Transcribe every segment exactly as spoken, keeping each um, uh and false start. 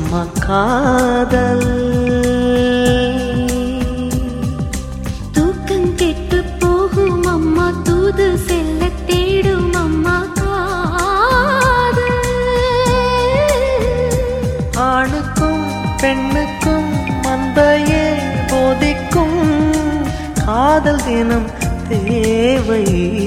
அம்மா காதல். தூக்கம் கெட்டு போகும் அம்மா தூது செல்ல தேடும் அம்மா காதல். ஆணுக்கும் பெண்ணுக்கும் மந்தையே போதிக்கும் காதல் தினம் தேவை.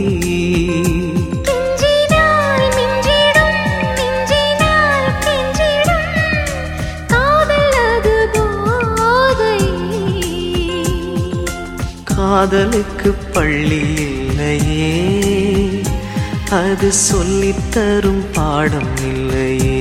காதலுக்கு பள்ளி இல்லையே, அது சொல்லித்தரும் பாடம் இல்லையே.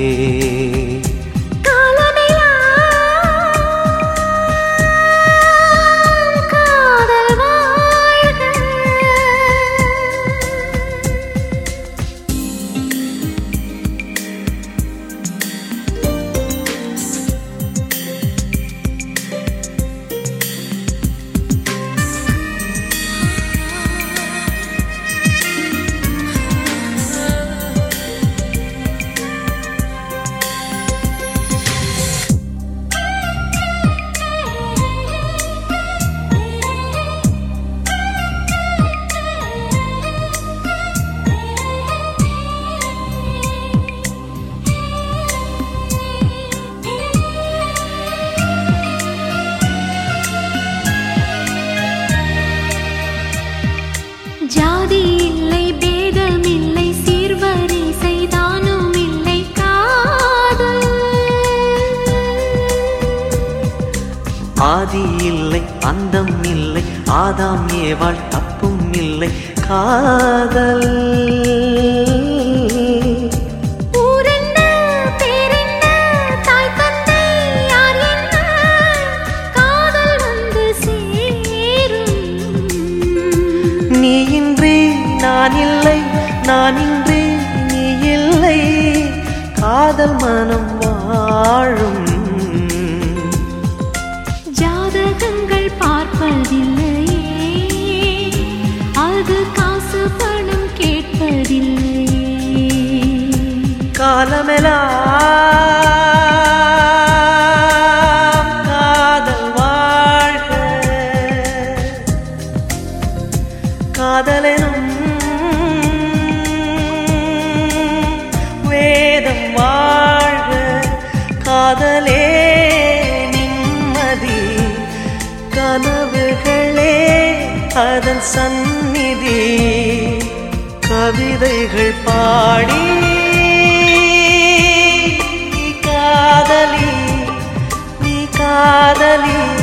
ஜாதி இல்லை பேதம் இல்லை சீர்வரிசை தானும் இல்லை காதல். ஆதி இல்லை அந்தம் இல்லை ஆதாம் ஏவாள் தப்பும் இல்லை காதல். நீ இன்றி நான் இல்லை, நான் இன்றி நீ இல்லை, காதல் மனம் வாழும். ஜாதகங்கள் பார்ப்பதில்லையே, அது காசு பணம் கேட்பதில்லையே. காலமெல்லாம் காதல் வாழ்க, காதலெனும் வேதம் வாழ்க. காதலே நிம்மதி, கனவுகளே அதன் சந்நிதி. கவிதைகள் பாடி நீ காதலி, நீ காதலி.